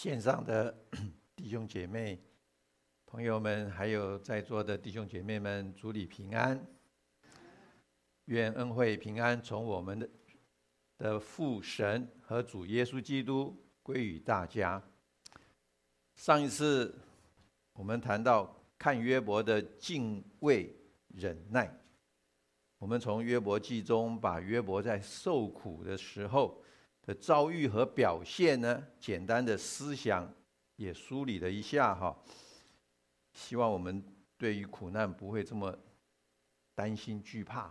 线上的弟兄姐妹、朋友们，还有在座的弟兄姐妹们，主里平安。愿恩惠平安从我们的父神和主耶稣基督归于大家。上一次我们谈到看约伯的敬畏忍耐，我们从约伯记中把约伯在受苦的时候的遭遇和表现呢，简单的思想也梳理了一下哈。希望我们对于苦难不会这么担心惧怕，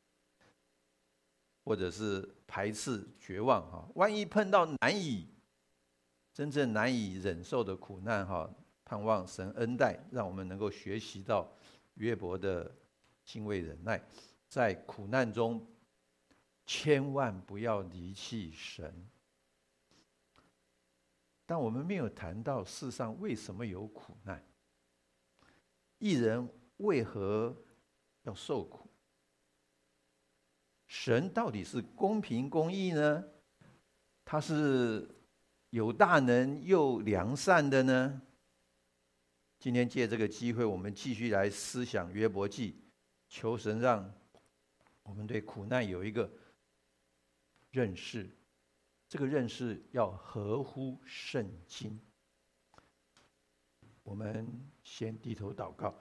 或者是排斥绝望哈。万一碰到真正难以忍受的苦难哈，盼望神恩待，让我们能够学习到约伯的敬畏忍耐，在苦难中千万不要离弃神。但我们没有谈到世上为什么有苦难，义人为何要受苦？神到底是公平公义呢？他是有大能又良善的呢？今天借这个机会，我们继续来思想约伯记，求神让我们对苦难有一个认识，这个认识要合乎圣经。我们先低头祷告。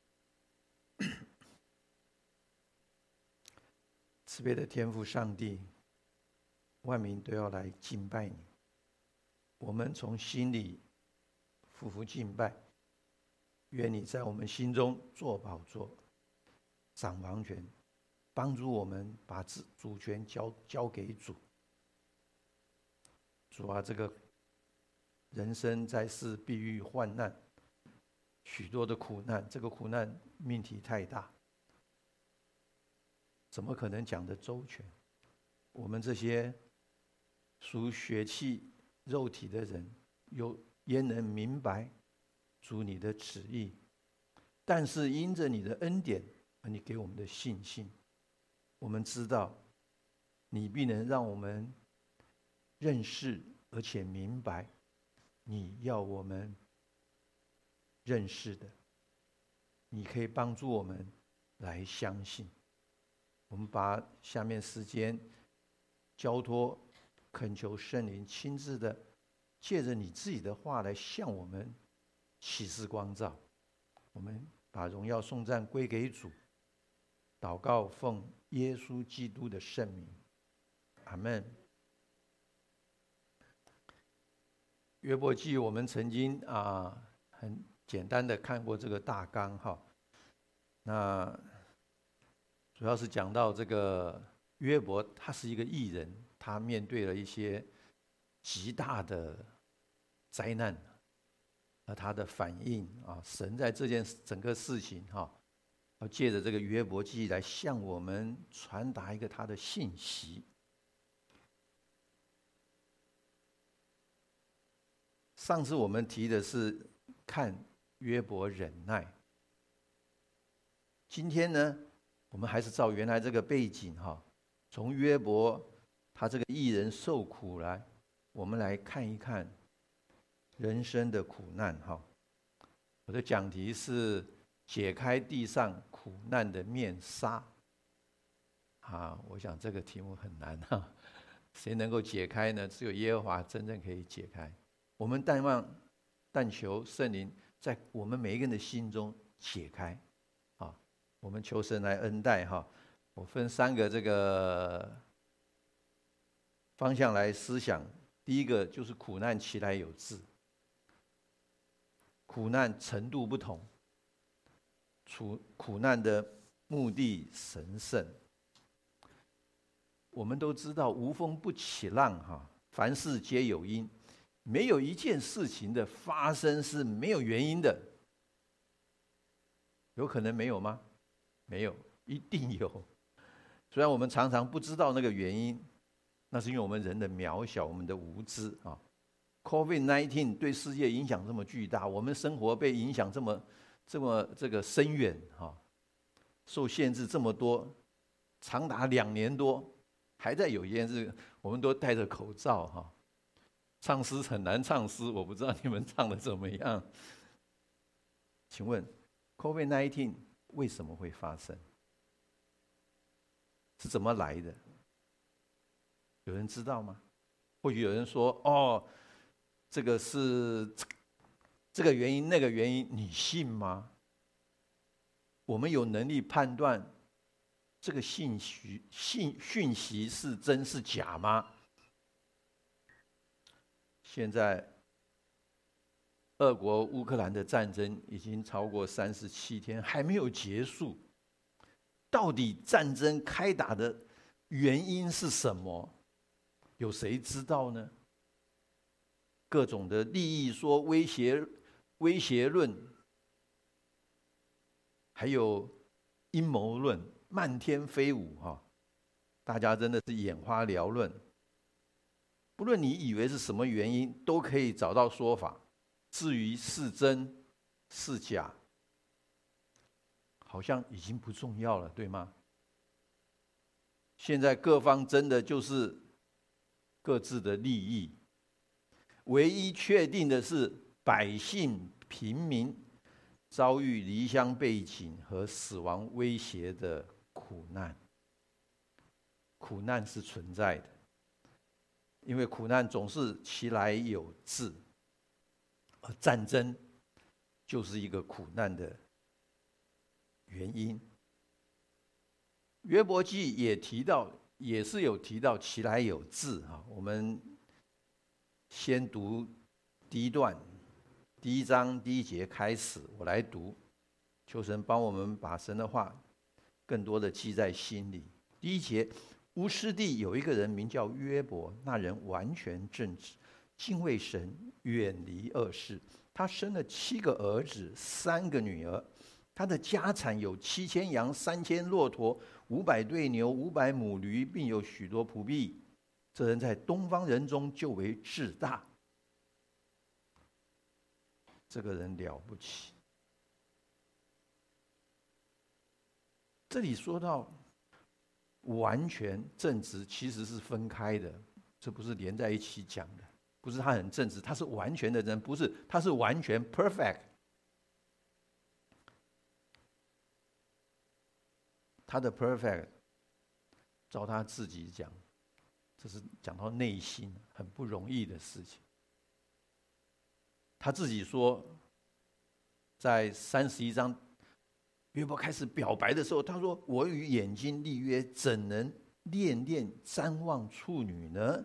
慈悲的天父上帝，万民都要来敬拜你，我们从心里夫妇敬拜，愿你在我们心中坐宝座，掌王权，帮助我们把主权交给主。主啊，这个人生在世必遇患难，许多的苦难，这个苦难命题太大，怎么可能讲得周全？我们这些属血气肉体的人，焉能明白主你的旨意？但是因着你的恩典和你给我们的信心，我们知道你必能让我们认识而且明白你要我们认识的，你可以帮助我们来相信。我们把下面时间交托，恳求圣灵亲自的借着你自己的话来向我们启示光照。我们把荣耀颂赞归给主，祷告奉耶稣基督的圣名，阿们。约伯记我们曾经很简单的看过这个大纲哈，那主要是讲到这个约伯，他是一个义人，他面对了一些极大的灾难，而他的反应神在这件整个事情要借着这个约伯记来向我们传达一个他的信息。上次我们提的是看约伯忍耐，今天呢，我们还是照原来这个背景从约伯他这个义人受苦来，我们来看一看人生的苦难我的讲题是解开地上苦难的面纱我想这个题目很难谁能够解开呢？只有耶和华真正可以解开。我们但求圣灵在我们每一个人的心中解开我们求神来恩待我分3个这个方向来思想。第一个就是苦难其来有自，苦难程度不同，苦难的目的神圣。我们都知道无风不起浪凡事皆有因，没有一件事情的发生是没有原因的。有可能没有吗？没有，一定有。虽然我们常常不知道那个原因，那是因为我们人的渺小，我们的无知COVID-19 对世界影响这么巨大，我们生活被影响这么这个深远受限制这么多，长达2年多，还在有一件事，我们都戴着口罩唱诗很难唱诗，我不知道你们唱的怎么样。请问 COVID-19 为什么会发生？是怎么来的？有人知道吗？或许有人说：“哦，这个是这个原因，那个原因，你信吗？”我们有能力判断这个讯息是真是假吗？现在，俄国乌克兰的战争已经超过37天，还没有结束。到底战争开打的原因是什么？有谁知道呢？各种的利益说威胁论，还有阴谋论，漫天飞舞哈！大家真的是眼花缭乱。不论你以为是什么原因，都可以找到说法。至于是真是假，好像已经不重要了，对吗？现在各方真的就是各自的利益，唯一确定的是百姓平民遭遇离乡背井和死亡威胁的苦难。苦难是存在的，因为苦难总是其来有自，而战争就是一个苦难的原因。约伯记也是有提到其来有自啊。我们先读第一段，第1章第1节开始，我来读，求神帮我们把神的话更多的记在心里。第1节，乌斯地有一个人名叫约伯，那人完全正直，敬畏神，远离恶事。他生了7个儿子，3个女儿。他的家产有7000羊、3000骆驼、500对牛、500母驴，并有许多仆婢。这人在东方人中就为至大。这个人了不起。这里说到完全正直，其实是分开的，这不是连在一起讲的。不是他很正直，他是完全的人，不是，他是完全 perfect。他的 perfect， 照他自己讲，这是讲到内心很不容易的事情。他自己说，在31章，约伯开始表白的时候，他说：“我与眼睛立约，怎能恋恋瞻望处女呢？”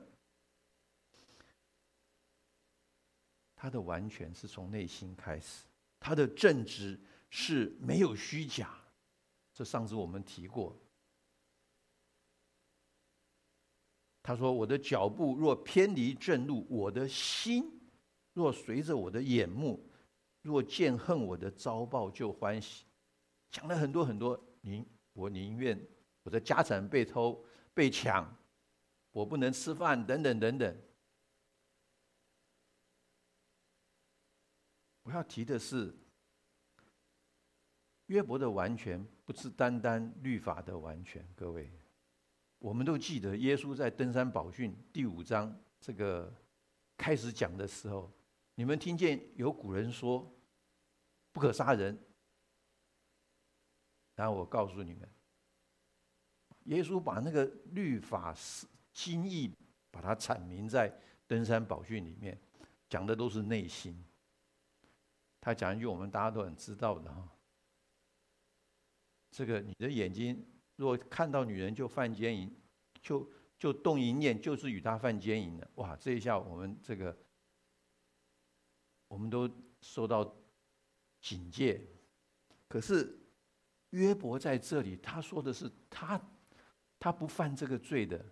他的完全是从内心开始，他的正直是没有虚假。这上次我们提过。他说：“我的脚步若偏离正路，我的心若随着我的眼目，若见恨我的遭报就欢喜。”讲了很多很多，我宁愿我的家产被偷被抢，我不能吃饭，等等等等。我要提的是，约伯的完全不是单单律法的完全。各位，我们都记得耶稣在登山宝训第5章这个开始讲的时候，你们听见有古人说不可杀人，然后我告诉你们，耶稣把那个律法精义把它阐明在登山宝训里面，讲的都是内心。他讲一句我们大家都很知道的哈，这个你的眼睛若看到女人就犯奸淫，就动淫念，就是与她犯奸淫了。哇，这一下我们都受到警戒。可是约伯在这里，他说的是他不犯这个罪的，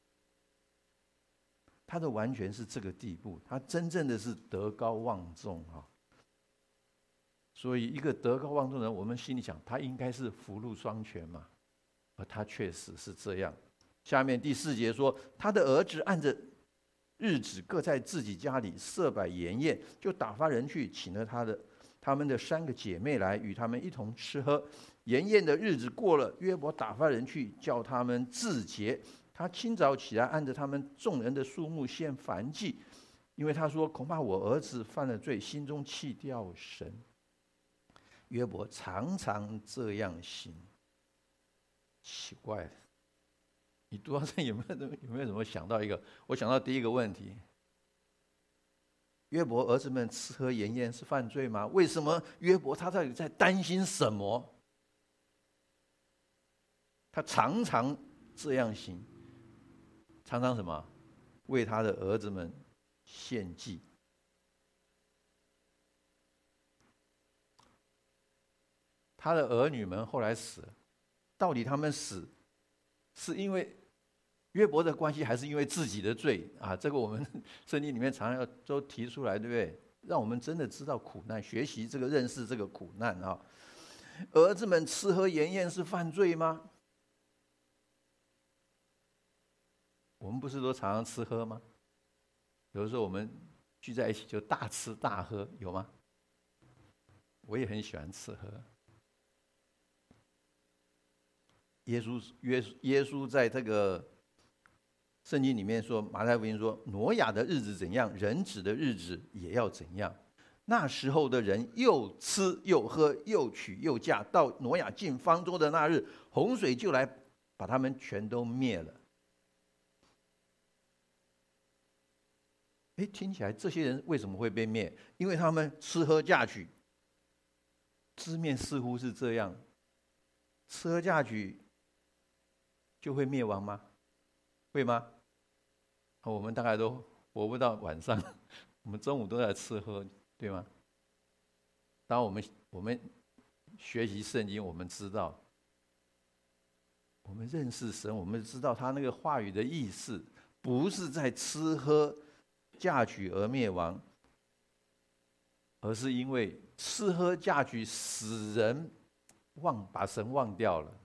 他的完全是这个地步，他真正的是德高望重啊。所以一个德高望重的人，我们心里想他应该是福禄双全嘛，而他确实是这样。下面第4节说，他的儿子按着日子各在自己家里设摆筵宴，就打发人去请了他们的3个姐妹来，与他们一同吃喝。筵宴的日子过了，约伯打发人去叫他们自洁。他清早起来，按着他们众人的数目献燔祭， 因为他说恐怕我儿子犯了罪，心中弃掉神。约伯常常这样行。奇怪了，你读到这有没有什么想到一个？我想到第一个问题：约伯儿子们吃喝筵宴是犯罪吗？为什么约伯他到底在担心什么？他常常这样行，常常什么？为他的儿子们献祭。他的儿女们后来死了，到底他们死是因为约伯的关系，还是因为自己的罪啊？这个我们圣经里面常常都提出来，对不对？让我们真的知道苦难，学习这个认识这个苦难啊。儿子们吃喝筵宴是犯罪吗？我们不是都常常吃喝吗？有的时候我们聚在一起就大吃大喝，有吗？我也很喜欢吃喝。耶稣在这个圣经里面说，马太福音说，挪亚的日子怎样，人子的日子也要怎样。那时候的人又吃又喝，又娶又嫁，到挪亚进方舟的那日，洪水就来把他们全都灭了。听起来这些人为什么会被灭？因为他们吃喝嫁娶。字面似乎是这样，吃喝嫁娶就会灭亡吗？会吗？我们大概都活不到晚上，我们中午都在吃喝，对吗？当我们学习圣经，我们知道，我们认识神，我们知道他那个话语的意思，不是在吃喝嫁娶而灭亡，而是因为吃喝嫁娶使人把神忘掉了。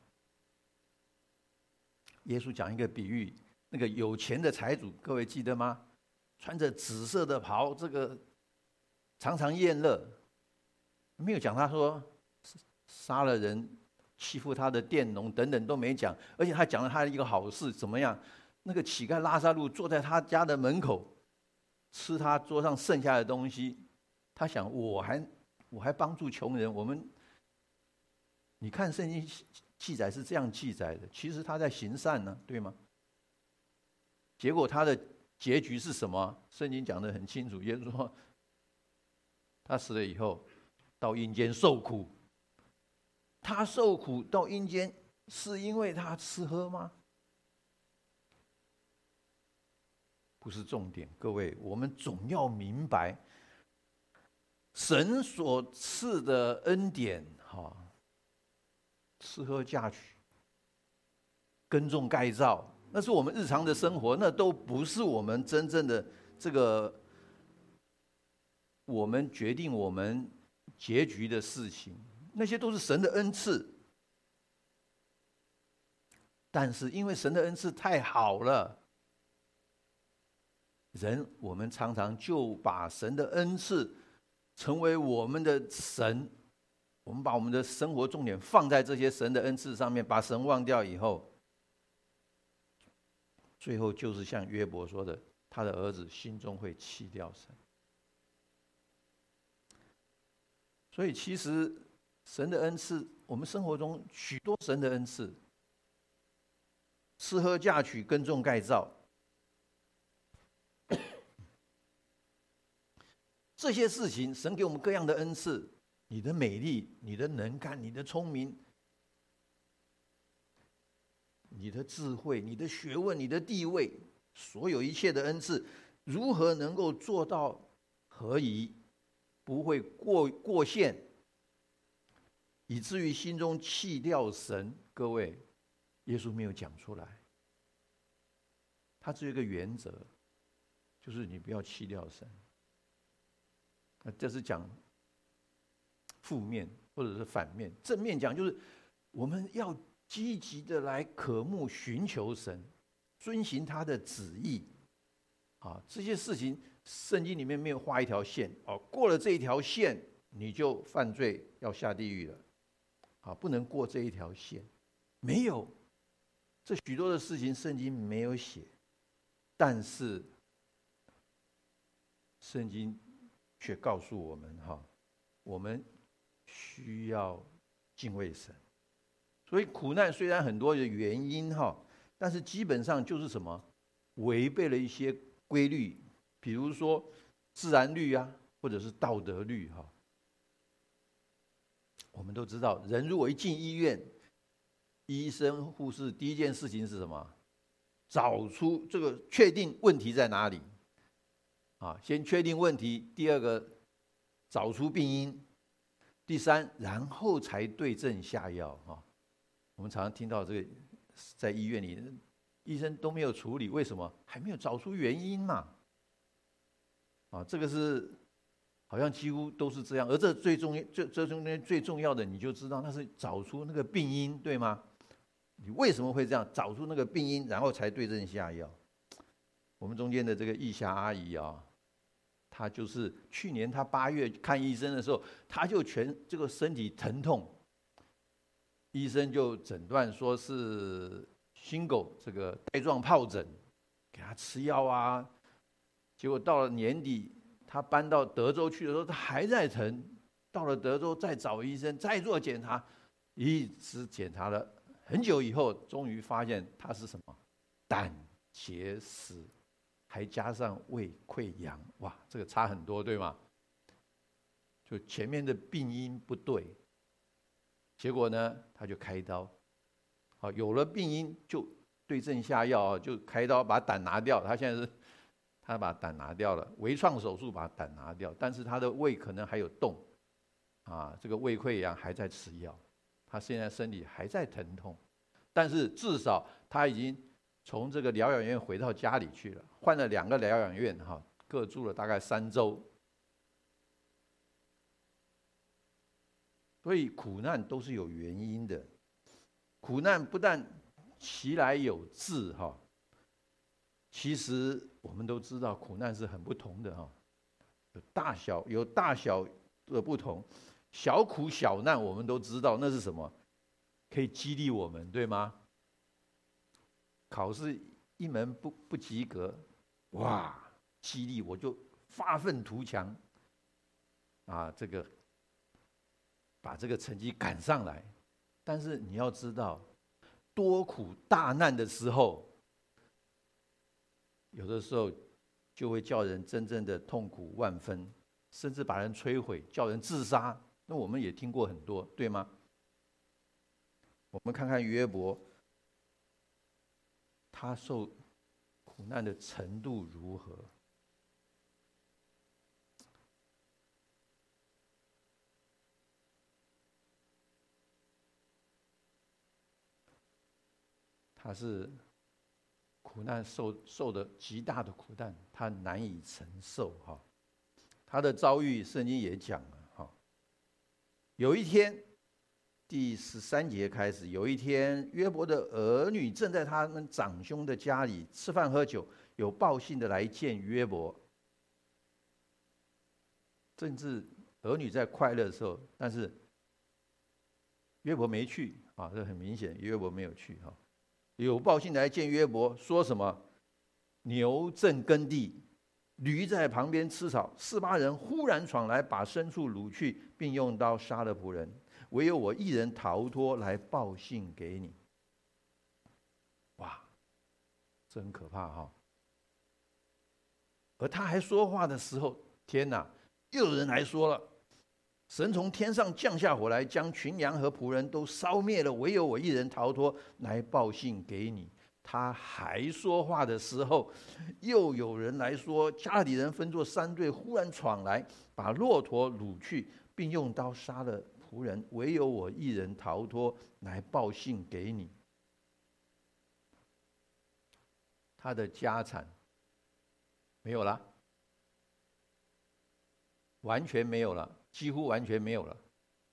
耶稣讲一个比喻，那个有钱的财主，各位记得吗？穿着紫色的袍，这个常常宴乐，没有讲他说杀了人、欺负他的佃农等等都没讲，而且他讲了他的一个好事，怎么样？那个乞丐拉撒路坐在他家的门口，吃他桌上剩下的东西，他想我还帮助穷人。你看圣经记载是这样记载的，其实他在行善呢，对吗？结果他的结局是什么？圣经讲得很清楚，耶稣说他死了以后到阴间受苦。他受苦到阴间是因为他吃喝吗？不是重点，各位，我们总要明白神所赐的恩典，吃喝嫁娶、耕种盖造，那是我们日常的生活，那都不是我们真正的这个我们决定我们结局的事情，那些都是神的恩赐。但是因为神的恩赐太好了，我们常常就把神的恩赐成为我们的神，我们把我们的生活重点放在这些神的恩赐上面，把神忘掉以后，最后就是像约伯说的，他的儿子心中会弃掉神。所以其实神的恩赐，我们生活中许多神的恩赐，吃喝嫁娶、耕种盖造，这些事情，神给我们各样的恩赐，你的美丽、你的能干、你的聪明、你的智慧、你的学问、你的地位，所有一切的恩赐，如何能够做到合宜，不会过线，以至于心中弃掉神？各位，耶稣没有讲出来，他只有一个原则，就是你不要弃掉神。这是讲负面或者是反面，正面讲就是我们要积极的来渴慕寻求神，遵行他的旨意。这些事情圣经里面没有画一条线，过了这一条线你就犯罪要下地狱了，不能过这一条线，没有，这许多的事情圣经没有写，但是圣经却告诉我们我们需要敬畏神。所以苦难虽然很多的原因但是基本上就是什么？违背了一些规律，比如说自然律啊，或者是道德律我们都知道，人如果一进医院，医生护士第一件事情是什么？找出这个，确定问题在哪里先确定问题，第二个找出病因，第三然后才对症下药我们常常听到这个，在医院里医生都没有处理，为什么？还没有找出原因嘛这个是好像几乎都是这样。而这中间最重要的，你就知道那是找出那个病因，对吗？你为什么会这样？找出那个病因，然后才对症下药。我们中间的这个义霞阿姨她就是去年她8月看医生的时候，她就这个身体疼痛，医生就诊断说是心狗这个带状疱疹，给她吃药啊。结果到了年底，她搬到德州去的时候，她还在疼。到了德州再找医生再做检查，一直检查了很久以后，终于发现她是什么？胆结石，还加上胃溃疡。哇，这个差很多，对吗？就前面的病因不对，结果呢，他就开刀。有了病因就对症下药就开刀把胆拿掉。他现在是，他把胆拿掉了，微创手术把胆拿掉，但是他的胃可能还有洞这个胃溃疡还在吃药，他现在身体还在疼痛，但是至少他已经从这个疗养院回到家里去了，换了2个疗养院各住了大概3周。所以苦难都是有原因的，苦难不但其来有自其实我们都知道苦难是很不同的有大小的不同。小苦小难我们都知道那是什么？可以激励我们，对吗？考试一门不及格，哇，激励我就发愤图强这个把这个成绩赶上来。但是你要知道，多苦大难的时候，有的时候就会叫人真正的痛苦万分，甚至把人摧毁，叫人自杀。那我们也听过很多，对吗？我们看看约伯，他受苦难的程度如何？他是苦难受的极大的苦难，他难以承受他的遭遇，圣经也讲了有一天，第13节开始，有一天，约伯的儿女正在他们长兄的家里吃饭喝酒，有报信的来见约伯。正是儿女在快乐的时候，但是约伯没去这很明显，约伯没有去有报信来见约伯，说什么？牛正耕地，驴在旁边吃草，48人忽然闯来，把牲畜掳去，并用刀杀了仆人，唯有我一人逃脱，来报信给你。哇，这很可怕而他还说话的时候，天哪，又有人来说了，神从天上降下火来，将群羊和仆人都烧灭了，唯有我一人逃脱，来报信给你。他还说话的时候，又有人来说，加勒底人分作3队，忽然闯来，把骆驼掳去，并用刀杀了仆人，唯有我一人逃脱，来报信给你。他的家产没有了，完全没有了，几乎完全没有了。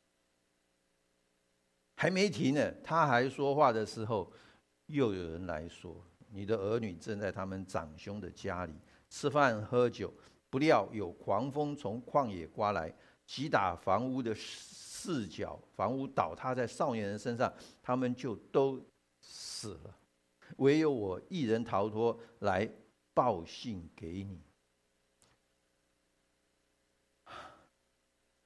还没停呢，他还说话的时候，又有人来说，你的儿女正在他们长兄的家里吃饭喝酒，不料有狂风从旷野刮来，击打房屋的4角，房屋倒塌在少年人身上，他们就都死了，唯有我一人逃脱，来报信给你。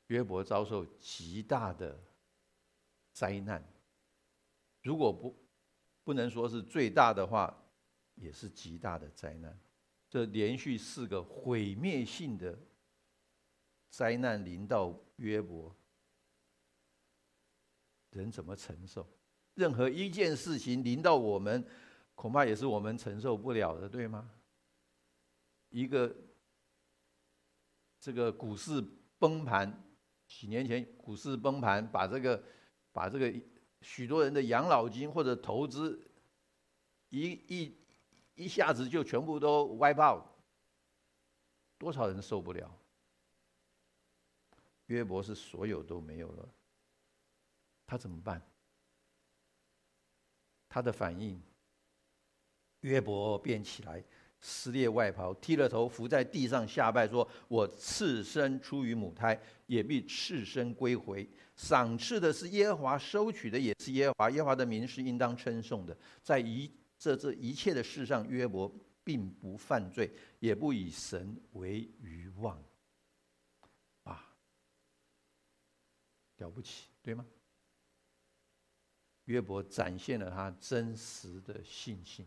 约伯遭受极大的灾难，如果不能说是最大的话，也是极大的灾难。这连续4个毁灭性的灾难临到约伯，人怎么承受？任何一件事情临到我们，恐怕也是我们承受不了的，对吗？一个这个股市崩盘，几年前股市崩盘，把这个许多人的养老金或者投资一下子就全部都 wipe out， 多少人受不了？约伯是所有都没有了，他怎么办？他的反应，约伯便起来，撕裂外袍，剃了头，伏在地上下拜，说：“我赤身出于母胎，也必赤身归回。赏赐的是耶和华，收取的也是耶和华。耶和华的名是应当称颂的。在这一切的事上，约伯并不犯罪，也不以神为愚妄。”啊，了不起，对吗？约伯展现了他真实的信心。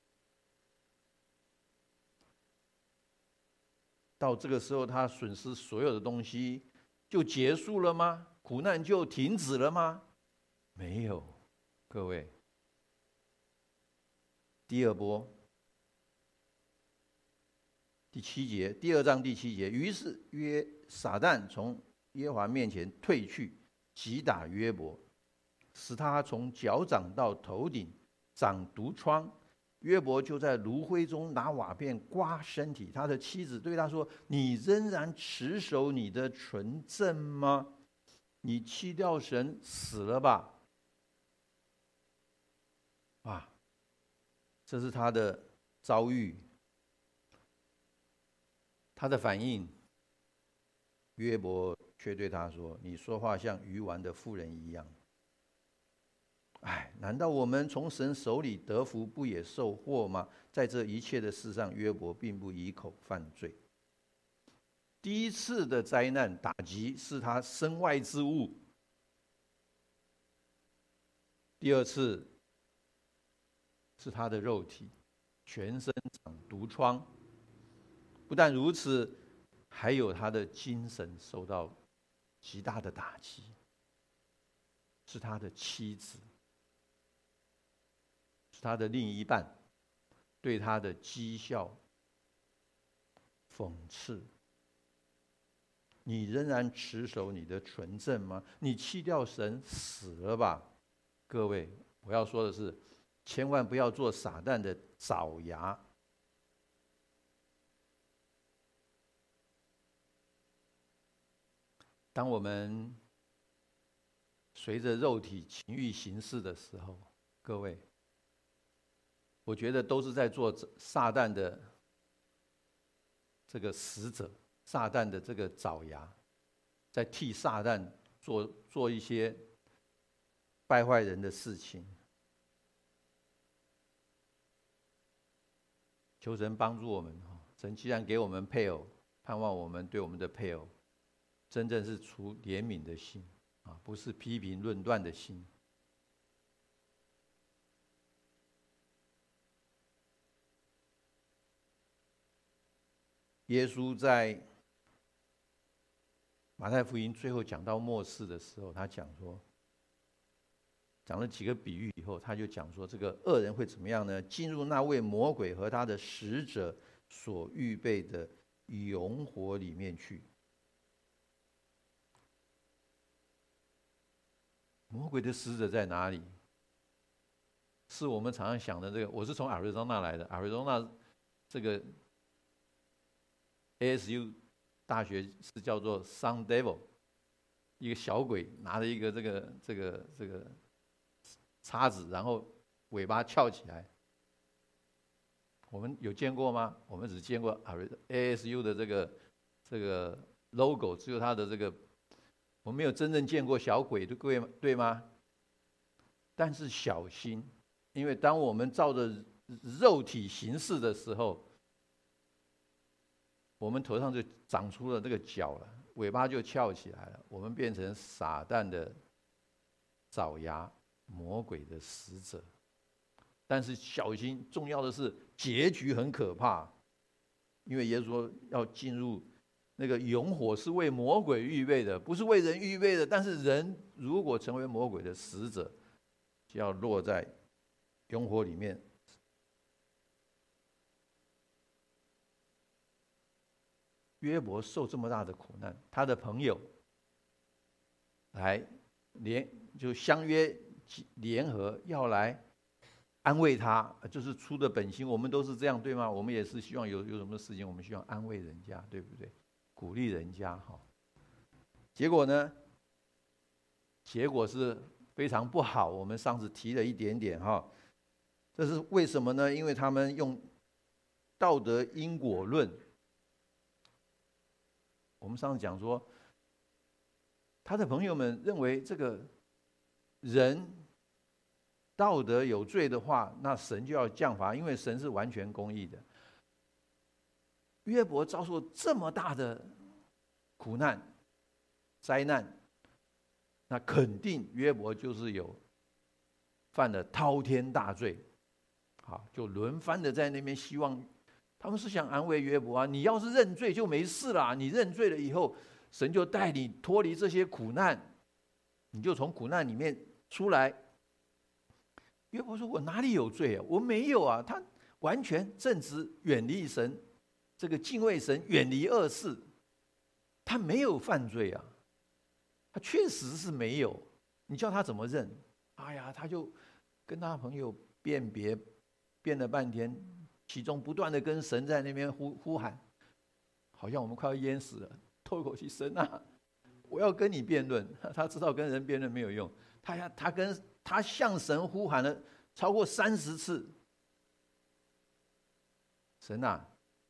到这个时候，他损失所有的东西就结束了吗？苦难就停止了吗？没有，各位。第二波，第7节，第2章第7节，于是撒旦从耶和华面前退去，击打约伯，使他从脚掌到头顶长毒疮。约伯就在炉灰中拿瓦片刮身体。他的妻子对他说：“你仍然持守你的纯正吗？你弃掉神，死了吧！”啊，这是他的遭遇，他的反应。约伯却对他说：“你说话像愚顽的妇人一样。”哎，难道我们从神手里得福，不也受祸吗？在这一切的事上，约伯并不以口犯罪。第一次的灾难打击是他身外之物，第二次是他的肉体，全身长毒疮。不但如此，还有他的精神受到极大的打击，是他的妻子，是他的另一半对他的讥笑、讽刺。你仍然持守你的纯正吗？你弃掉神，死了吧？各位，我要说的是，千万不要做撒旦的爪牙。当我们随着肉体情欲行事的时候，各位，我觉得都是在做撒旦的这个使者，撒旦的这个爪牙，在替撒旦做一些败坏人的事情。求神帮助我们，神既然给我们配偶，盼望我们对我们的配偶真正是出怜悯的心啊，不是批评论断的心。耶稣在马太福音最后讲到末世的时候，他讲了几个比喻以后，他就讲说，这个恶人会怎么样呢？进入那位魔鬼和他的使者所预备的永火里面去。魔鬼的使者在哪里？是我们常常想的这个。我是从亚利桑那来的，亚利桑那这个 ASU 大学是叫做 Sun Devil， 一个小鬼拿着一个这个叉子，然后尾巴翘起来。我们有见过吗？我们只见过 ASU 的这个 logo， 只有它的这个，我们没有真正见过小鬼，对吗？但是小心，因为当我们照着肉体行事的时候，我们头上就长出了这个角了。 尾巴就翘起来了，我们变成撒旦的爪牙，魔鬼的使者。但是小心，重要的是结局很可怕，因为耶稣说要进入那个永火，是为魔鬼预备的，不是为人预备的。但是人如果成为魔鬼的使者，就要落在永火里面。约伯受这么大的苦难，他的朋友来就相约联合要来安慰他，就是出的本心。我们都是这样，对吗？我们也是希望有什么事情，我们希望安慰人家，对不对？鼓励人家哈。结果呢？结果是非常不好。我们上次提了一点点哈，这是为什么呢？因为他们用道德因果论。我们上次讲说，他的朋友们认为这个人道德有罪的话，那神就要降罚，因为神是完全公义的。约伯遭受这么大的苦难、灾难，那肯定约伯就是有犯了滔天大罪，好，就轮番的在那边希望。他们是想安慰约伯啊，你要是认罪就没事啦，你认罪了以后，神就带你脱离这些苦难，你就从苦难里面出来。约伯说：“我哪里有罪啊？我没有啊！他完全正直，远离神，这个敬畏神，远离恶事，他没有犯罪啊，他确实是没有。你叫他怎么认？哎呀，他就跟他朋友辩别，辩了半天。”其中不断的跟神在那边呼喊，好像我们快要淹死了，透一口气，神啊，我要跟你辩论。他知道跟人辩论没有用，他向神呼喊了超过30次。神啊，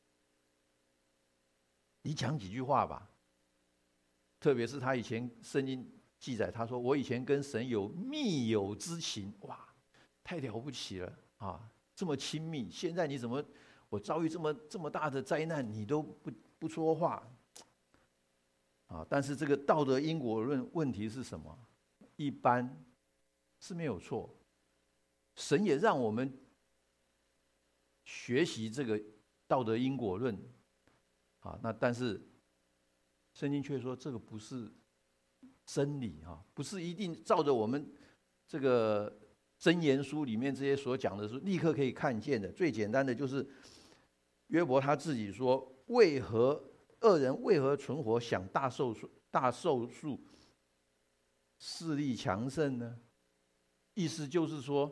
你讲几句话吧。特别是他以前圣经记载，他说我以前跟神有密友之情，哇，太了不起了啊！这么亲密，现在你怎么我遭遇这么大的灾难，你都不说话啊？但是这个道德因果论问题是什么？一般是没有错，神也让我们学习这个道德因果论啊。那但是圣经却说这个不是真理啊，不是一定照着我们这个箴言书里面这些所讲的是立刻可以看见的。最简单的就是约伯他自己说：“恶人为何存活，享大寿数，势力强盛呢？”意思就是说，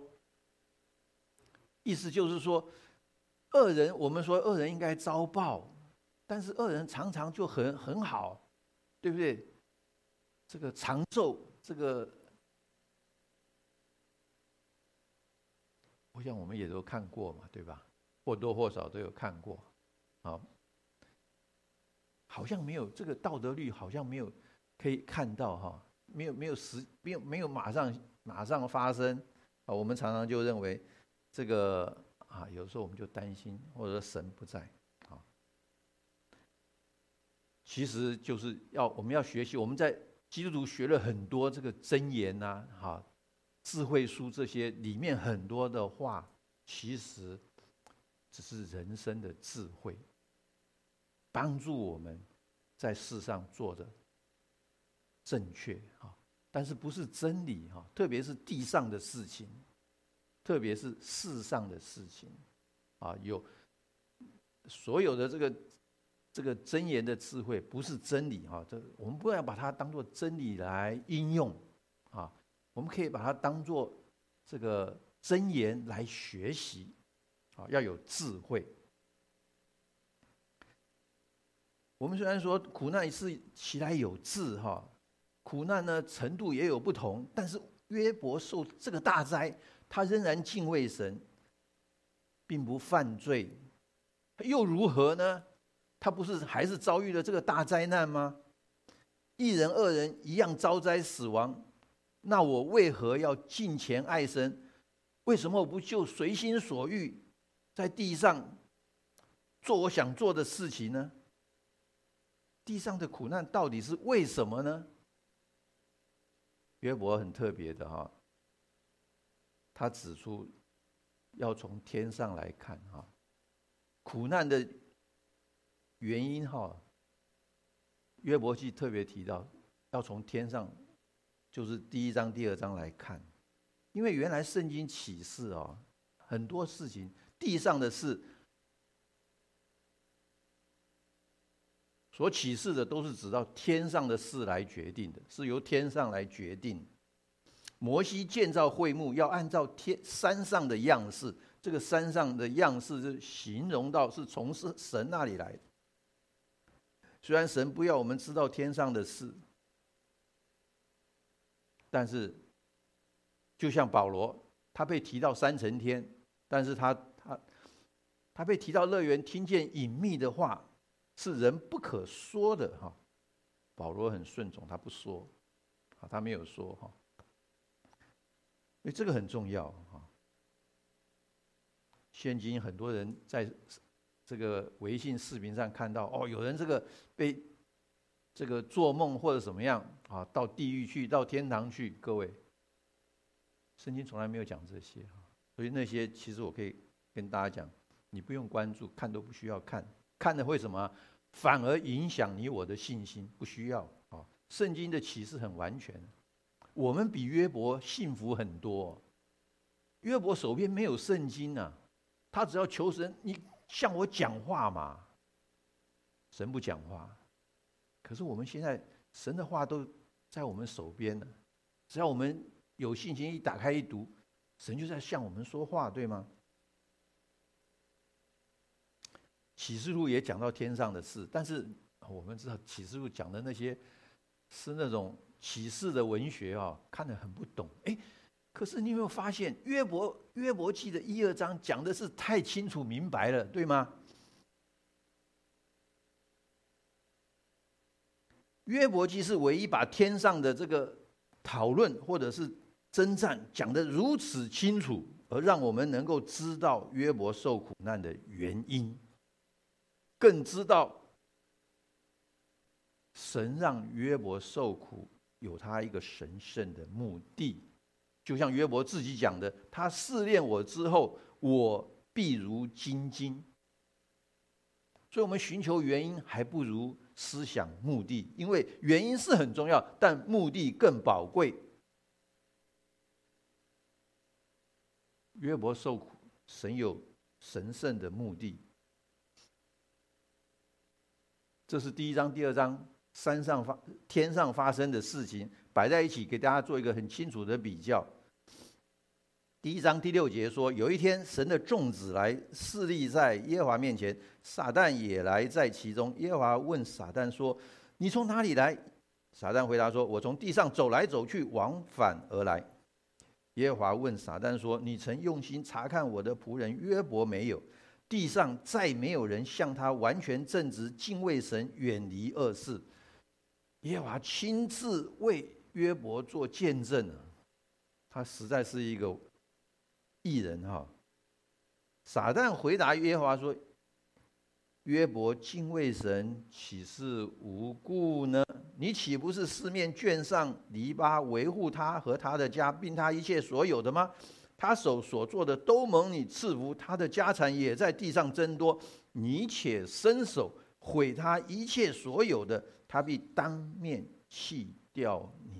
恶人，我们说恶人应该遭报，但是恶人常常就很好，对不对？这个长寿，这个。我想我们也都看过嘛，对吧？或多或少都有看过。好，好像没有这个道德律，好像没有可以看到哈，没有马上发生啊。我们常常就认为这个啊，有时候我们就担心，或者说神不在啊。其实就是我们要学习，我们在基督徒学了很多这个箴言呐，哈。智慧书这些里面很多的话，其实只是人生的智慧，帮助我们在世上做的正确啊，但是不是真理哈，特别是地上的事情，特别是世上的事情啊，有所有的这个箴言的智慧不是真理哈，我们不要把它当作真理来应用啊。我们可以把它当作这个箴言来学习，啊，要有智慧。我们虽然说苦难是其来有自哈，苦难呢程度也有不同，但是约伯受这个大灾，他仍然敬畏神，并不犯罪，又如何呢？他不是还是遭遇了这个大灾难吗？一人恶人一样遭灾死亡。那我为何要敬虔爱神？为什么我不就随心所欲，在地上做我想做的事情呢？ 地上的苦难到底是为什么呢？约伯很特别的哈，他指出要从天上来看哈，苦难的原因哈，约伯记特别提到要从天上，就是第1章、第2章来看，因为原来圣经启示啊，很多事情地上的事所启示的都是指到天上的事来决定的，是由天上来决定。摩西建造会幕要按照山上的样式，这个山上的样式是形容到是从神那里来的。虽然神不要我们知道天上的事，但是就像保罗，他被提到3层天，但是他被提到乐园，听见隐秘的话是人不可说的哈。保罗很顺从，他不说，他没有说哈。所以这个很重要哈。现今很多人在这个微信视频上看到有人这个被这个做梦或者怎么样啊，到地狱去，到天堂去。各位，圣经从来没有讲这些哈。所以那些其实我可以跟大家讲，你不用关注，看都不需要看，看了会什么？反而影响你我的信心，不需要啊。圣经的启示很完全，我们比约伯幸福很多。约伯手边没有圣经啊，他只要求神，你向我讲话嘛。神不讲话，可是我们现在神的话都在我们手边了，只要我们有信心，一打开一读，神就在向我们说话，对吗？启示录也讲到天上的事，但是我们知道启示录讲的那些是那种启示的文学啊，看得很不懂。可是你有没有发现约伯记的1、2章讲的是太清楚明白了，对吗？约伯记是唯一把天上的这个讨论或者是征战讲得如此清楚，而让我们能够知道约伯受苦难的原因，更知道神让约伯受苦有他一个神圣的目的。就像约伯自己讲的，他试炼我之后，我必如精金。所以我们寻求原因还不如思想目的，因为原因是很重要，但目的更宝贵。约伯受苦，神有神圣的目的。这是第1章、第2章天上发生的事情摆在一起，给大家做一个很清楚的比较。第1章第6节说，有一天神的众子来侍立在耶和华面前，撒旦也来在其中。耶和华问撒旦说，你从哪里来？撒旦回答说，我从地上走来走去，往返而来。耶和华问撒旦说，你曾用心查看我的仆人约伯没有？地上再没有人像他完全正直，敬畏神，远离恶事。耶和华亲自为约伯做见证，他实在是一个义人哈。撒旦回答耶和华说，约伯敬畏神，岂是无故呢？你岂不是四面圈上篱笆，维护他和他的家，并他一切所有的吗？他手所做的都蒙你赐福，他的家产也在地上增多。你且伸手毁他一切所有的，他必当面弃掉你。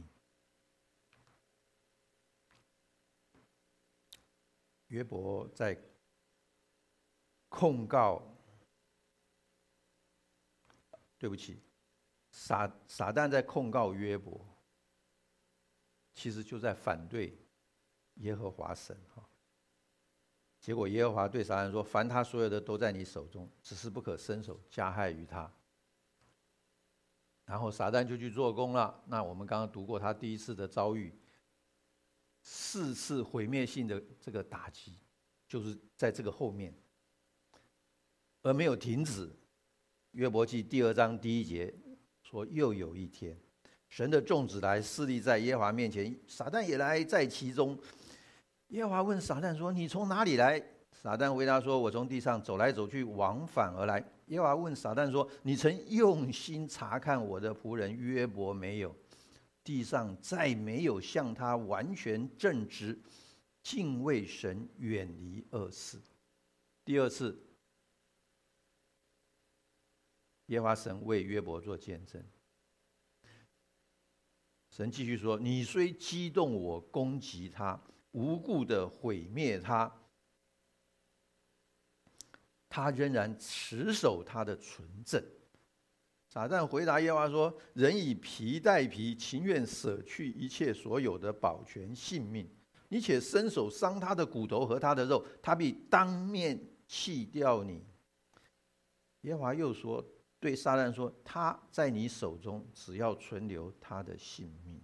约伯在控告，对不起，撒旦在控告约伯，其实就在反对耶和华神。结果耶和华对撒旦说，凡他所有的都在你手中，只是不可伸手加害于他。然后撒旦就去做工了。那我们刚刚读过他第一次的遭遇，4次毁灭性的这个打击，就是在这个后面，而没有停止。约伯记第2章第1节说，又有一天，神的众子来侍立在耶和华面前，撒旦也来在其中。耶和华问撒旦说，你从哪里来？撒旦回答说，我从地上走来走去，往返而来。 耶和华问撒旦说：“你曾用心查看我的仆人约伯没有？地上再没有像他完全正直，敬畏神，远离恶事。”第二次，耶和华神为约伯做见证。神继续说：“你虽激动我攻击他，无故的毁灭他，他仍然持守他的纯正。”撒旦回答耶和华说：“人以皮代皮，情愿舍去一切所有的，保全性命。你且伸手伤他的骨头和他的肉，他必当面弃掉你。”耶和华又说，对撒旦说：“他在你手中，只要存留他的性命。”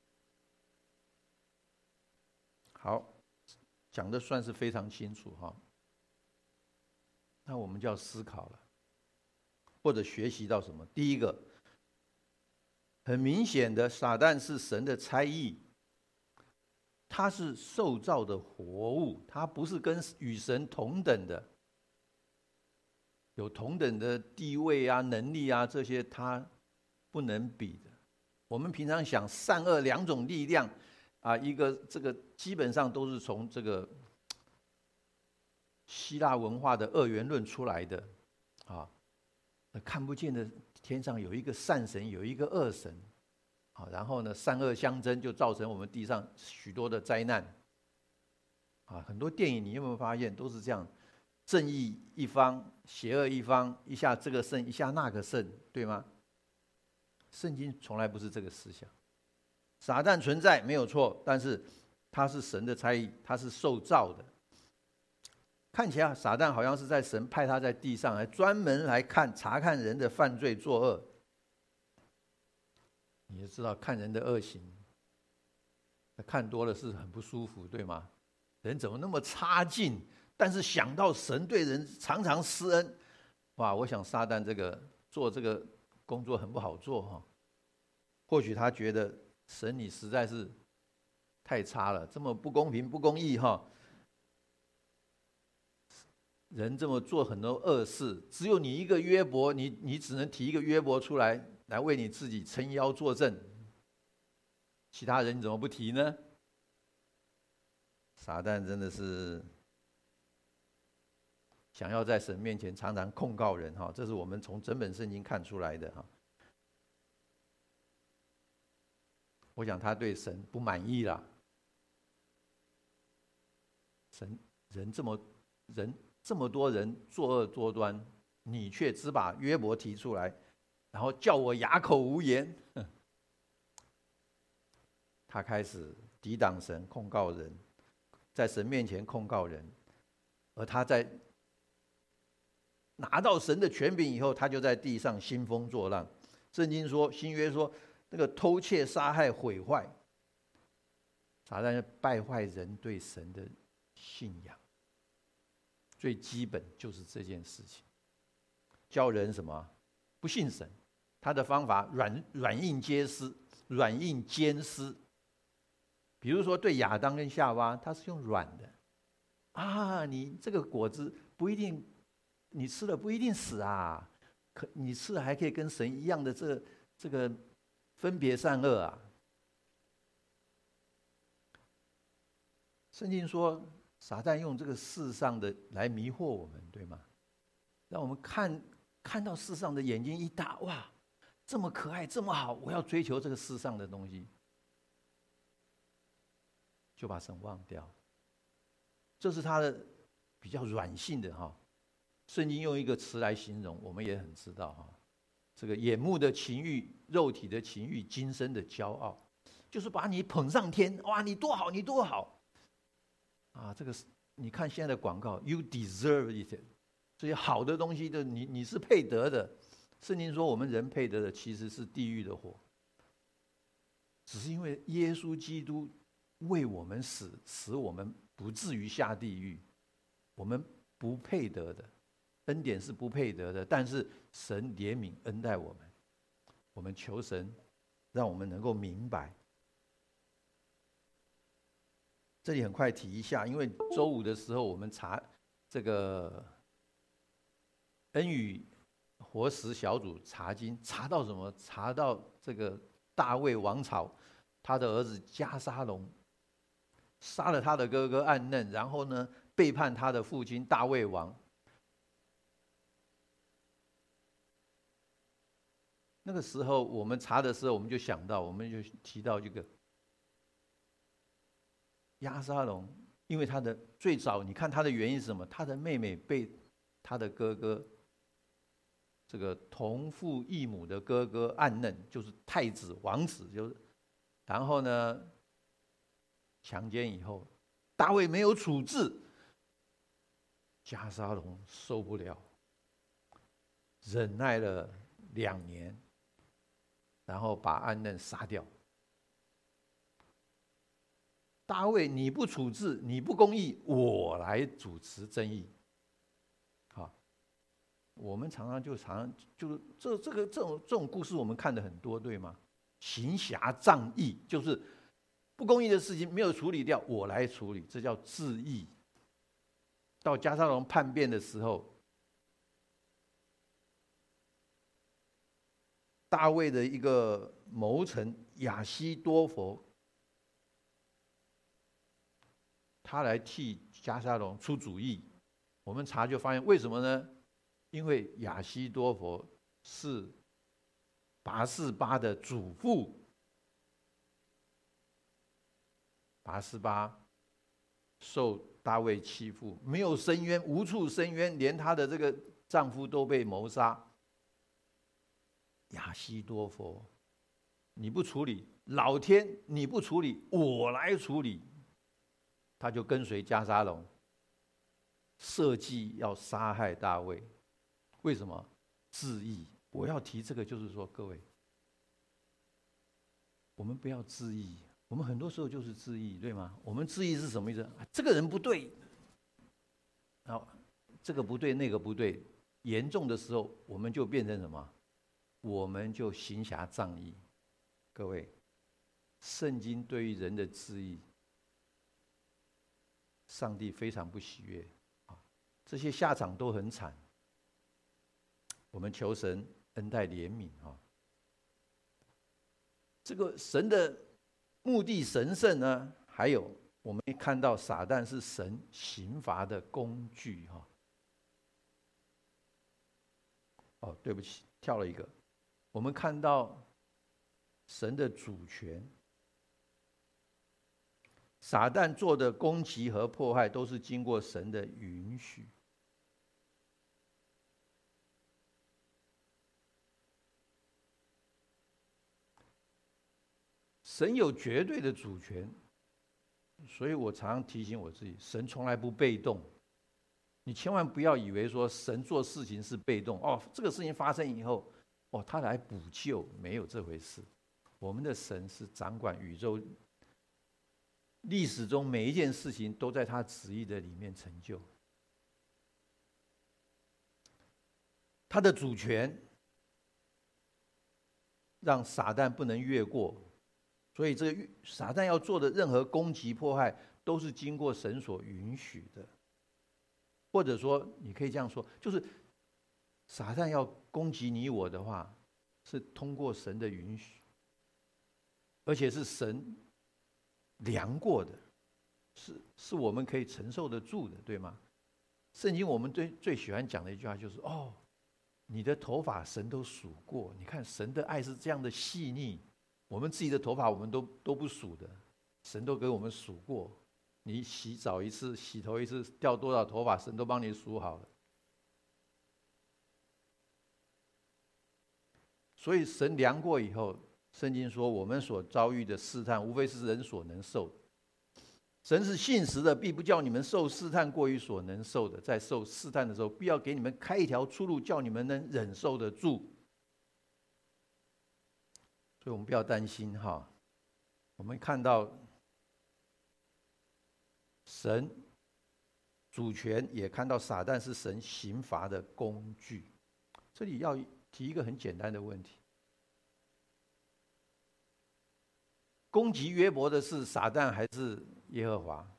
好，讲的算是非常清楚哈。那我们就要思考了，或者学习到什么？第一个，很明显的，撒旦是神的差役，他是受造的活物，他不是跟与神同等的，有同等的地位啊、能力啊，这些他不能比的。我们平常想善恶两种力量啊，一个这个基本上都是从这个希腊文化的二元论出来的啊，看不见的天上有一个善神，有一个恶神，啊，然后呢，善恶相争，就造成我们地上许多的灾难。啊，很多电影你有没有发现都是这样，正义一方，邪恶一方，一下这个胜，一下那个胜，对吗？圣经从来不是这个思想。撒旦存在没有错，但是他是神的差役，他是受造的。看起来撒旦好像是在神派他在地上来专门来查看人的犯罪作恶。你也知道看人的恶行，看多了是很不舒服，对吗？人怎么那么差劲？但是想到神对人常常施恩，哇！我想撒旦做这个工作很不好做哈。或许他觉得神你实在是太差了，这么不公平不公义哈。人这么做很多恶事，只有你一个约伯，你只能提一个约伯出来为你自己撑腰作证，其他人你怎么不提呢？撒旦真的是想要在神面前常常控告人哈，这是我们从整本圣经看出来的哈。我想他对神不满意啦，人这么多人作恶多端，你却只把约伯提出来，然后叫我哑口无言。他开始抵挡神，控告人，在神面前控告人，而他在拿到神的权柄以后，他就在地上兴风作浪。圣经说，新约说，那个偷窃、杀害、毁坏，撒旦败坏人对神的信仰。最基本就是这件事情，教人什么？不信神，他的方法软硬皆施，软硬兼施。比如说对亚当跟夏娃，他是用软的啊，你这个果子不一定，你吃了不一定死啊，你吃了还可以跟神一样的这个分别善恶啊。圣经说，撒旦用这个世上的来迷惑我们，对吗？让我们看到世上的眼睛一大，哇，这么可爱，这么好，我要追求这个世上的东西，就把神忘掉。这是他的比较软性的哈。圣经用一个词来形容，我们也很知道哈，这个眼目的情欲、肉体的情欲、今生的骄傲，就是把你捧上天，哇，你多好，你多好。啊，这个你看现在的广告 ，You deserve it， 这些好的东西的你是配得的。圣经说我们人配得的其实是地狱的火，只是因为耶稣基督为我们死，使我们不至于下地狱。我们不配得的恩典是不配得的，但是神怜悯恩待我们，我们求神让我们能够明白。这里很快提一下，因为周五的时候我们查这个恩语活石小组查经，查到什么？查到这个大卫王朝，他的儿子迦沙龙杀了他的哥哥暗嫩，然后呢背叛他的父亲大卫王。那个时候我们查的时候，我们就想到，我们就提到这个押沙龙，因为他的最早，你看他的原因是什么？他的妹妹被他的哥哥，这个同父异母的哥哥暗嫩，就是太子王子，然后呢强奸以后，大卫没有处置，押沙龙受不了，忍耐了2年，然后把暗嫩杀掉。大卫，你不处置，你不公义，我来主持正义。好，我们常常就是这种故事，我们看的很多，对吗？行侠仗义，就是不公义的事情没有处理掉，我来处理，这叫治义。到迦沙龙叛变的时候，大卫的一个谋臣亚希多弗，他来替迦沙龙出主意。我们查就发现，为什么呢？因为亚希多弗是拔示巴的祖父，拔示巴受大卫欺负，没有伸冤，无处伸冤，连她的这个丈夫都被谋杀。亚希多弗，你不处理，老天你不处理，我来处理。他就跟随迦沙龙，设计要杀害大卫。为什么？治义。我要提这个，就是说，各位，我们不要治义。我们很多时候就是治义，对吗？我们治义是什么意思？这个人不对，然后这个不对，那个不对，严重的时候，我们就变成什么？我们就行侠仗义。各位，圣经对于人的治义，上帝非常不喜悦，这些下场都很惨。我们求神恩待怜悯啊！这个神的目的神圣呢，还有我们看到撒旦是神刑罚的工具哈。哦，对不起，跳了一个。我们看到神的主权，撒旦做的攻击和迫害都是经过神的允许。神有绝对的主权，所以我常常提醒我自己，神从来不被动。你千万不要以为说神做事情是被动哦，这个事情发生以后，哦，他来补救，没有这回事。我们的神是掌管宇宙历史中每一件事情，都在他旨意的里面成就。他的主权让撒旦不能越过，所以这个撒旦要做的任何攻击迫害，都是经过神所允许的。或者说，你可以这样说，就是撒旦要攻击你我的话，是通过神的允许，而且是神量过的，是我们可以承受得住的，对吗？圣经我们最喜欢讲的一句话就是：哦，你的头发神都数过。你看神的爱是这样的细腻，我们自己的头发我们都不数的，神都给我们数过。你洗澡一次，洗头一次，掉多少头发，神都帮你数好了。所以神量过以后，圣经说我们所遭遇的试探，无非是人所能受的。神是信实的，必不叫你们受试探过于所能受的。在受试探的时候，必要给你们开一条出路，叫你们能忍受得住。所以我们不要担心哈。我们看到神主权，也看到撒旦是神刑罚的工具。这里要提一个很简单的问题：攻击约伯的是撒旦还是耶和华？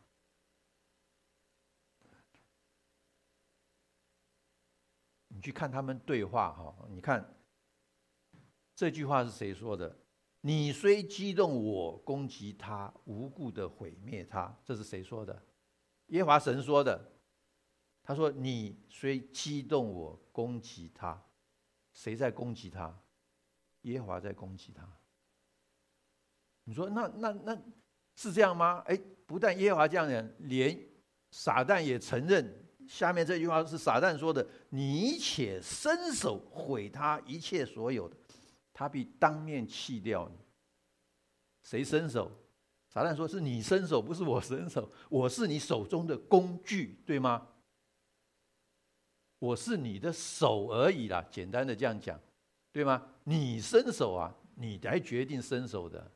你去看他们对话哈，你看这句话是谁说的？你虽激动我攻击他，无故的毁灭他，这是谁说的？耶和华神说的。他说：“你虽激动我攻击他，谁在攻击他？耶和华在攻击他。你说那是这样吗？哎，不但耶和华这样讲，连撒旦也承认。下面这句话是撒旦说的：你且伸手毁他一切所有的，他必当面弃掉你。谁伸手？撒旦说是你伸手，不是我伸手，我是你手中的工具，对吗？我是你的手而已啦，简单的这样讲，对吗？你伸手啊，你来决定伸手的。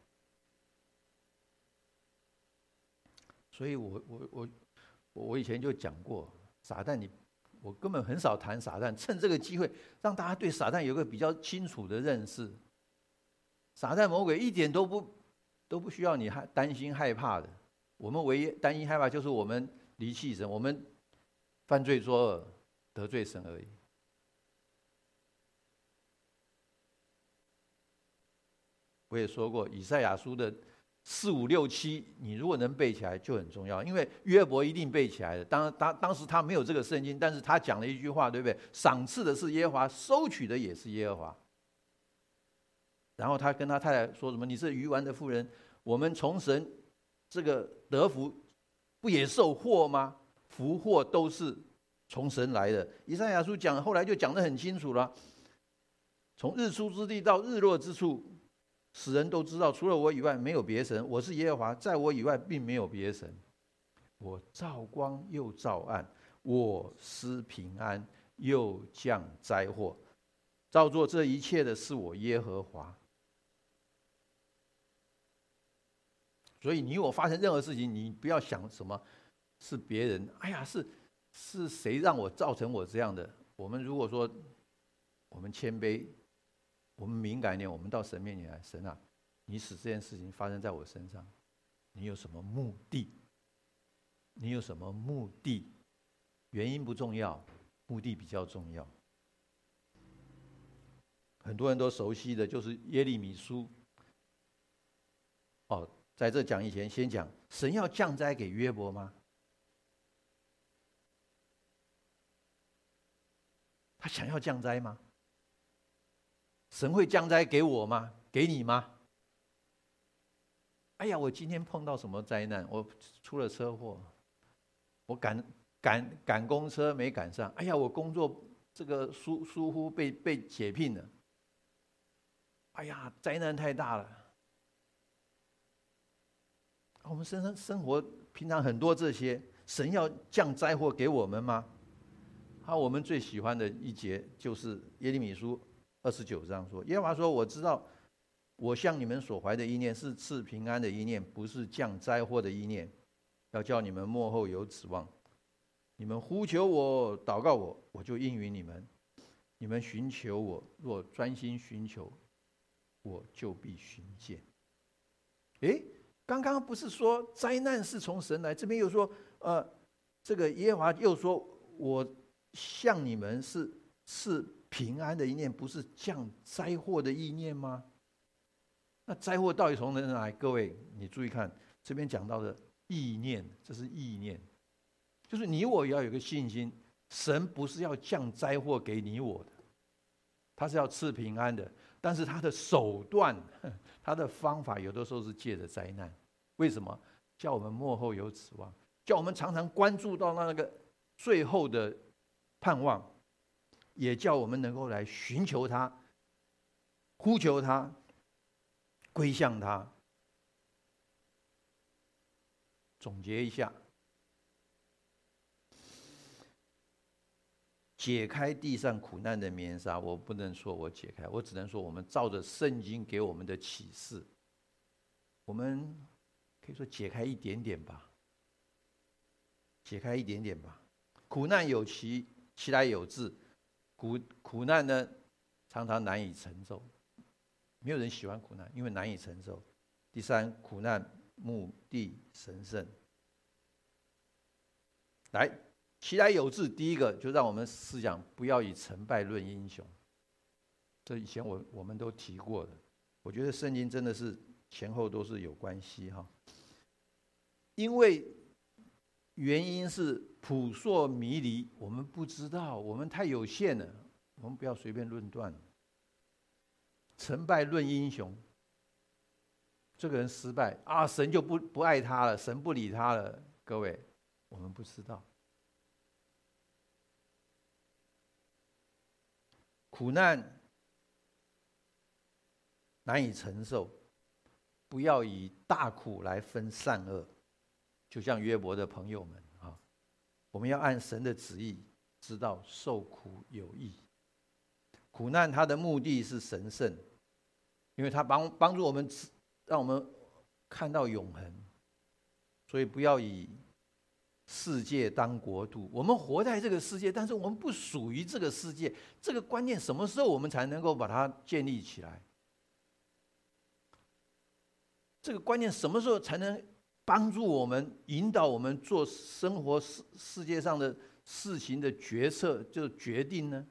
所以我以前就讲过，撒旦我根本很少谈撒旦，趁这个机会让大家对撒旦有个比较清楚的认识。撒旦魔鬼一点都不需要你担心害怕的，我们唯一担心害怕就是我们离弃神，我们犯罪作恶得罪神而已。我也说过，以赛亚书的4、5、6、7，你如果能背起来就很重要，因为约伯一定背起来的。当时他没有这个圣经，但是他讲了一句话，对不对？赏赐的是耶和华，收取的也是耶和华。然后他跟他太太说什么？你是愚顽的妇人，我们从神这个得福，不也受祸吗？福祸都是从神来的。以赛亚书后来就讲得很清楚了，从日出之地到日落之处，使人都知道，除了我以外没有别神。我是耶和华，在我以外并没有别神。我照光又照暗，我施平安又降灾祸。照做这一切的是我耶和华。所以你我发生任何事情，你不要想什么是别人，哎呀，是谁让我造成我这样的？我们如果说我们谦卑，我们敏感一点，我们到神面前来，神啊，你使这件事情发生在我身上，你有什么目的？你有什么目的？原因不重要，目的比较重要。很多人都熟悉的就是耶利米书。在这讲以前，先讲神要降灾给约伯吗？他想要降灾吗？神会降灾给我吗？给你吗？哎呀，我今天碰到什么灾难？我出了车祸，我赶公车没赶上。哎呀，我工作这个疏忽被解聘了。哎呀，灾难太大了。我们生活平常很多这些，神要降灾祸给我们吗？我们最喜欢的一节就是耶利米书29章说，耶和华说：“我知道，我向你们所怀的意念是赐平安的意念，不是降灾祸的意念，要叫你们末后有指望。你们呼求我，祷告我，我就应允你们。你们寻求我，若专心寻求，我就必寻见。”刚刚不是说灾难是从神来，这边又说，这个耶和华又说，我向你们是平安的意念，不是降灾祸的意念吗？那灾祸到底从哪来？各位，你注意看，这边讲到的意念，这是意念，就是你我也要有个信心，神不是要降灾祸给你我的，他是要赐平安的。但是他的手段，他的方法，有的时候是借着灾难。为什么？叫我们末后有指望，叫我们常常关注到那个最后的盼望，也叫我们能够来寻求他、呼求他、归向他。总结一下，解开地上苦难的棉纱，我不能说我解开，我只能说我们照着圣经给我们的启示，我们可以说解开一点点吧，解开一点点吧。苦难有期，其来有自。苦难呢，常常难以承受，没有人喜欢苦难，因为难以承受。第三，苦难目的神圣。来， 其来有志，第一个就让我们思想不要以成败论英雄。这以前我们都提过的，我觉得圣经真的是前后都是有关系哈。因为原因是扑朔迷离，我们不知道，我们太有限了，我们不要随便论断。成败论英雄，这个人失败啊，神就不爱他了，神不理他了。各位，我们不知道。苦难难以承受，不要以大苦来分善恶。就像约伯的朋友们啊，我们要按神的旨意，知道受苦有益。苦难它的目的是神圣，因为它帮助我们，让我们看到永恒。所以不要以世界当国度。我们活在这个世界，但是我们不属于这个世界。这个观念什么时候我们才能够把它建立起来？这个观念什么时候才能帮助我们、引导我们做生活世界上的事情的决策，就决定呢？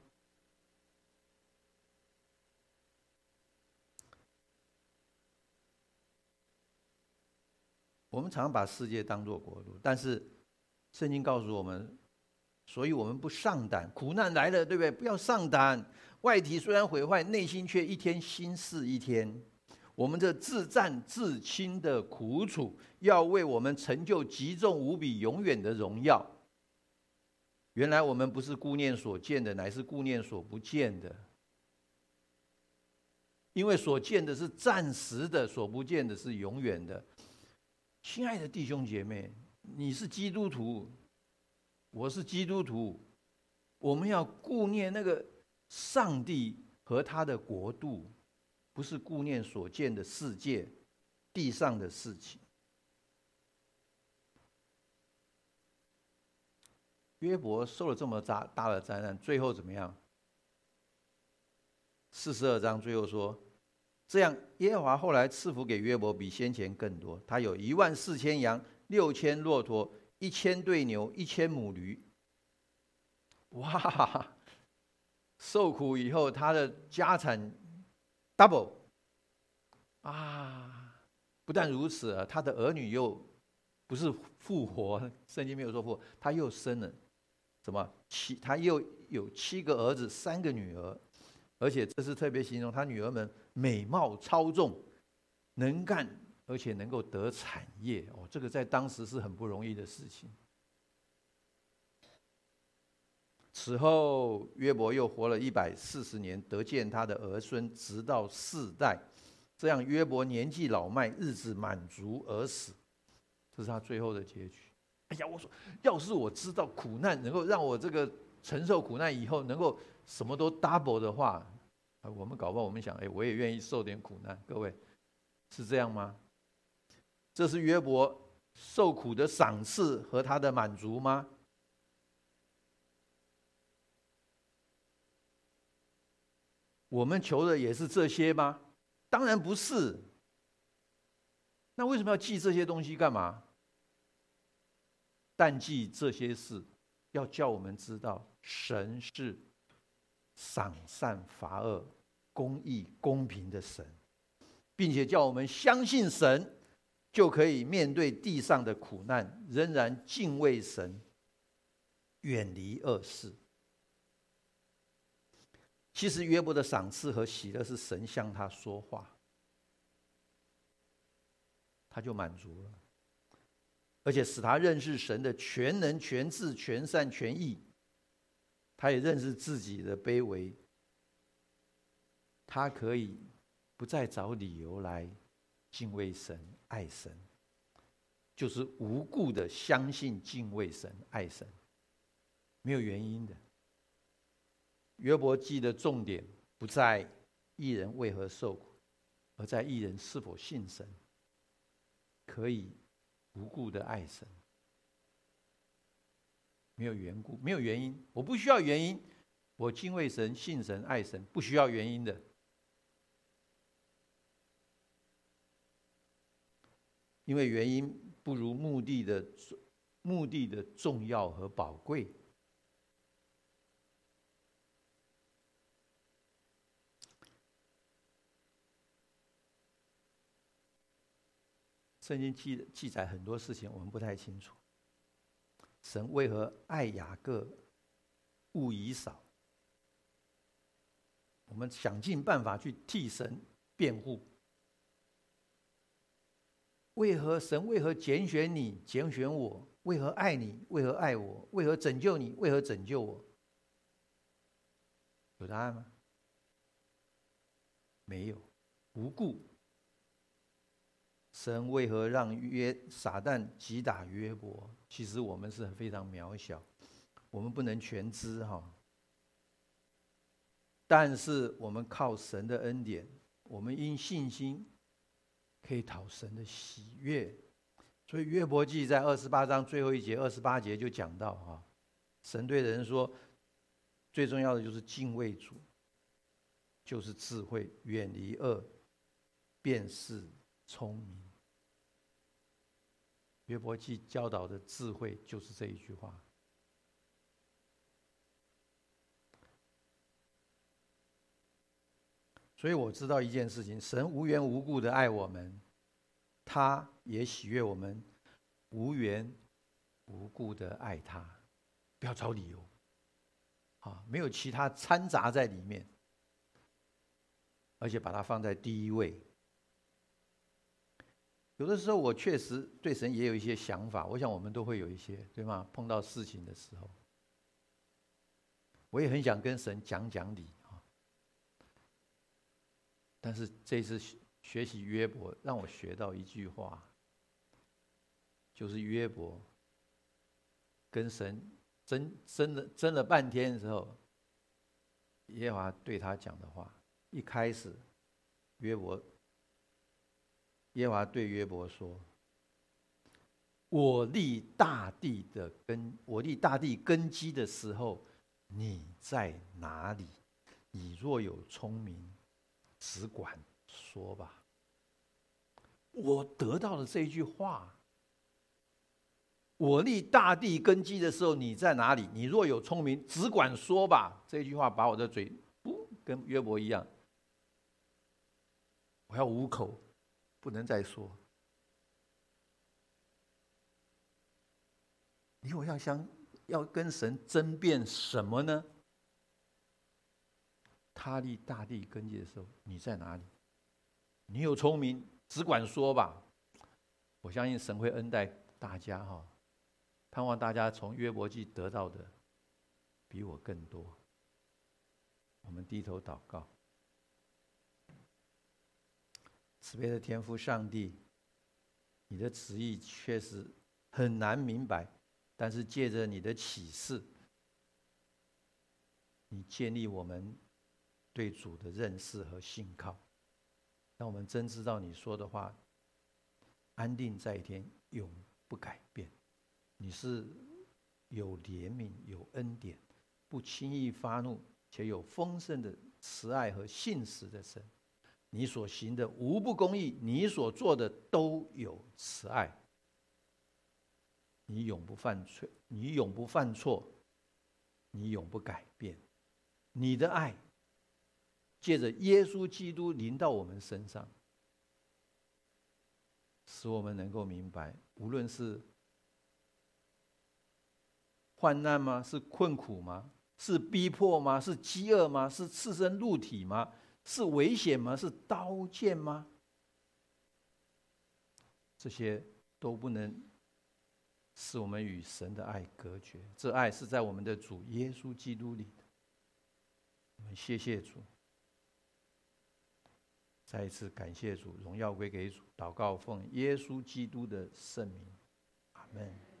我们常常把世界当作国度，但是圣经告诉我们，所以我们不上胆。苦难来了，对不对？不要上胆。外体虽然毁坏，内心却一天新似一天。我们这自战自亲的苦楚，要为我们成就极重无比、永远的荣耀。原来我们不是顾念所见的，乃是顾念所不见的。因为所见的是暂时的，所不见的是永远的。亲爱的弟兄姐妹，你是基督徒，我是基督徒，我们要顾念那个上帝和他的国度，不是顾念所见的世界、地上的事情。约伯受了这么大的灾难，最后怎么样？42章最后说，这样耶和华后来赐福给约伯，比先前更多。他有14000羊，6000骆驼，1000对牛，1000母驴。哇！受苦以后，他的家产 double 啊！不但如此，他的儿女又不是复活，圣经没有说复活，他又生了什么？他又有7个儿子，3个女儿。而且这是特别形容他女儿们美貌超纵，能干，而且能够得产业。这个在当时是很不容易的事情。此后，约伯又活了140年，得见他的儿孙，直到4代。这样，约伯年纪老迈，日子满足而死。这是他最后的结局。哎呀，我说，要是我知道苦难能够让我这个承受苦难以后能够什么都 double 的话，我们搞不好我们想，我也愿意受点苦难。各位，是这样吗？这是约伯受苦的赏赐和他的满足吗？我们求的也是这些吗？当然不是。那为什么要记这些东西干嘛？但记这些事，要叫我们知道神是赏善罚恶、公义公平的神，并且叫我们相信神，就可以面对地上的苦难，仍然敬畏神，远离恶事。其实约伯的赏赐和喜乐是神向他说话，他就满足了，而且使他认识神的全能、全智、全善、全义。他也认识自己的卑微，他可以不再找理由来敬畏神、爱神，就是无故的相信、敬畏神、爱神，没有原因的。约伯记的重点不在义人为何受苦，而在义人是否信神，可以无故的爱神。没有缘故，没有原因，我不需要原因，我敬畏神、信神、爱神，不需要原因的。因为原因不如目的的重要和宝贵。 圣经记载很多事情，我们不太清楚。神为何爱雅各，恶以扫？我们想尽办法去替神辩护。神为何拣选你，拣选我？为何爱你？为何爱我？为何拯救你？为何拯救我？有答案吗？没有，无故。神为何让撒旦击打约伯？其实我们是非常渺小，我们不能全知哈。但是我们靠神的恩典，我们因信心可以讨神的喜悦。所以约伯记在28章最后一节28节就讲到哈，神对人说，最重要的就是敬畏主，就是智慧，远离恶，便是聪明。约伯记教导的智慧就是这一句话。所以我知道一件事情，神无缘无故的爱我们，他也喜悦我们无缘无故的爱他，不要找理由没有其他掺杂在里面，而且把它放在第一位。有的时候我确实对神也有一些想法，我想我们都会有一些，对吗？碰到事情的时候，我也很想跟神讲讲理但是这次学习约伯，让我学到一句话，就是约伯跟神争了半天的时候，耶和华对他讲的话。一开始，耶和华对约伯说：“我立大地根基的时候，你在哪里？你若有聪明，只管说吧。”我得到了这一句话，我立大地根基的时候，你在哪里？你若有聪明，只管说吧。这句话把我的嘴跟约伯一样，我要捂口，不能再说。你我要跟神争辩什么呢？他立大地根基的时候，你在哪里？你有聪明，只管说吧。我相信神会恩待大家盼望大家从约伯记得到的比我更多。我们低头祷告。慈悲的天父上帝，你的旨意确实很难明白，但是借着你的启示，你建立我们对主的认识和信靠，让我们真知道你说的话安定在天，永不改变。你是有怜悯有恩典，不轻易发怒，且有丰盛的慈爱和信实的神。你所行的无不公义，你所做的都有慈爱。你永不犯错，你永不犯错，你永不改变。你的爱借着耶稣基督临到我们身上，使我们能够明白，无论是患难吗？是困苦吗？是逼迫吗？是饥饿吗？是赤身露体吗？是危险吗？是刀剑吗？这些都不能使我们与神的爱隔绝。这爱是在我们的主耶稣基督里的。我们谢谢主，再一次感谢主，荣耀归给主。祷告奉耶稣基督的圣名，阿们。